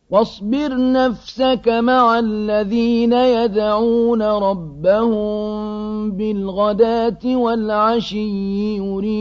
واصبر نفسك مع الذين يدعون ربهم بالغداة والعشي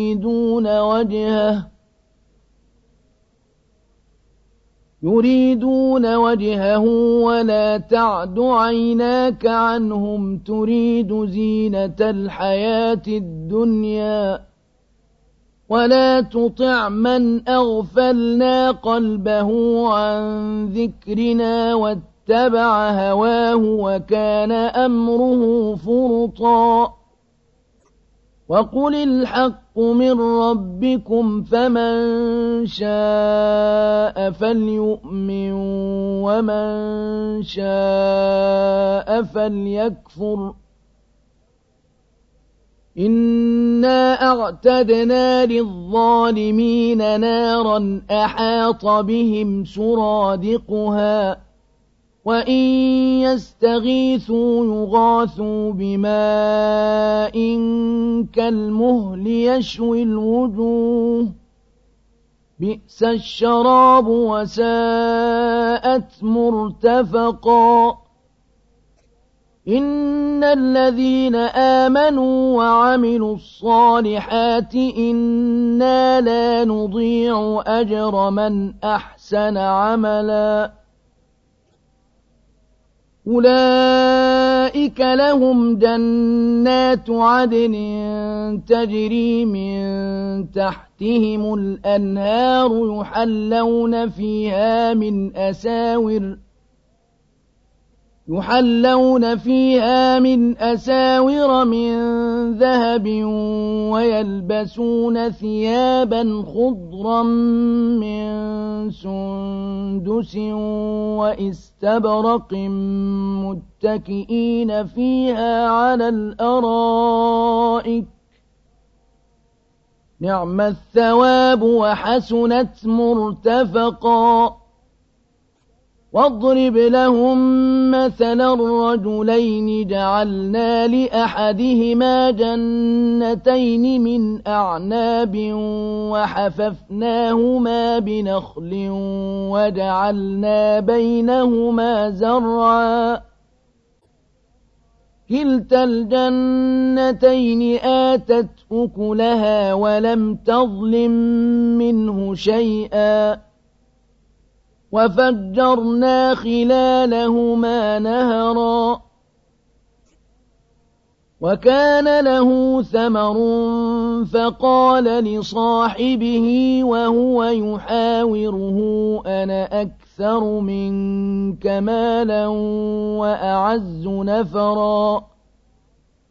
يريدون وجهه ولا تعد عيناك عنهم تريد زينة الحياة الدنيا ولا تطع من أغفلنا قلبه عن ذكرنا واتبع هواه وكان أمره فرطا وقل الحق من ربكم فمن شاء فليؤمن ومن شاء فليكفر إنا أعتدنا للظالمين نارا أحاط بهم سرادقها وإن يستغيثوا يغاثوا بماء كالمهل يشوي الوجوه بئس الشراب وساءت مرتفقا إن الذين آمنوا وعملوا الصالحات إنا لا نضيع أجر من أحسن عملا أولئك لهم جنات عدن تجري من تحتهم الأنهار يحلون فيها من أساور من ذهب ويلبسون ثيابا خضرا من سندس وإستبرق متكئين فيها على الأرائك نعم الثواب وحسنت مرتفقا واضرب لهم مثلا الرجلين جعلنا لأحدهما جنتين من أعناب وحففناهما بنخل وجعلنا بينهما زرعا كلتا الجنتين آتت أكلها ولم تظلم منه شيئا وفجرنا خلالهما نهرا وكان له ثمر فقال لصاحبه وهو يحاوره أنا أكثر منك مالا وأعز نفرا